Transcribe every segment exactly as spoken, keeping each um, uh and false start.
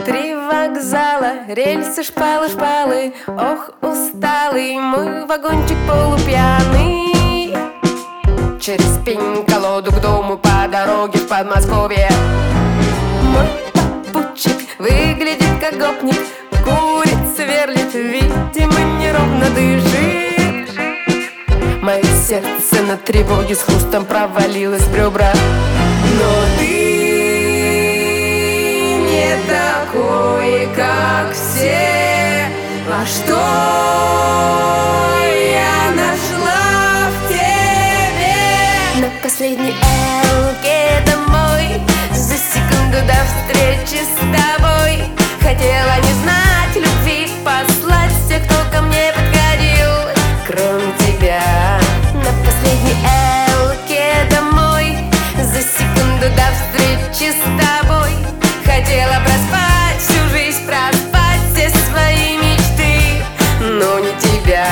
Три вокзала, рельсы, шпалы, шпалы. Ох, усталый мой вагончик полупьяный. Через пень-колоду к дому по дороге в Подмосковье. Мой попутчик выглядит как гопник, курит, сверлит, видимо, неровно дышит. Мое сердце на тревоге с хрустом провалилось в ребра. Но ты не такой, как все. А что я нашла в тебе? На последней элке домой, за секунду до встречи с тобой. Хотела не знать любви, послать всех, кто ко мне подходил, кроме тебя. На последней элке домой, за секунду до встречи с тобой. Хотела проспать всю жизнь, проспать все свои мечты, но не тебя.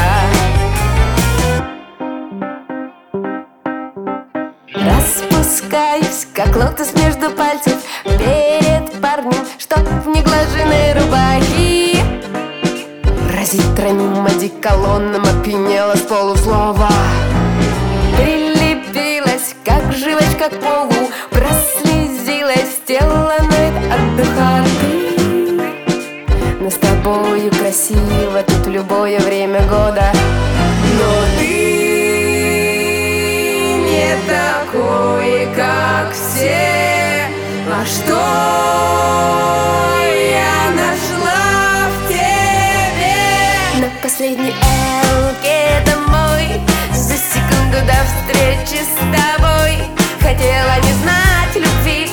Распускаюсь, как лотос между пальцев, перед парнем, что в неглаженной рубахе. Разит троним одеколоном, опьянела с полуслова. Прилепилась, как живочка к полу, прослезилась, тело ноет от духоты. Но с тобою красиво тут в любое время года. Но ты не такой, как все. А что я нашла в тебе? На последней элке домой, за секунду до встречи с тобой. Хотела не знать любви,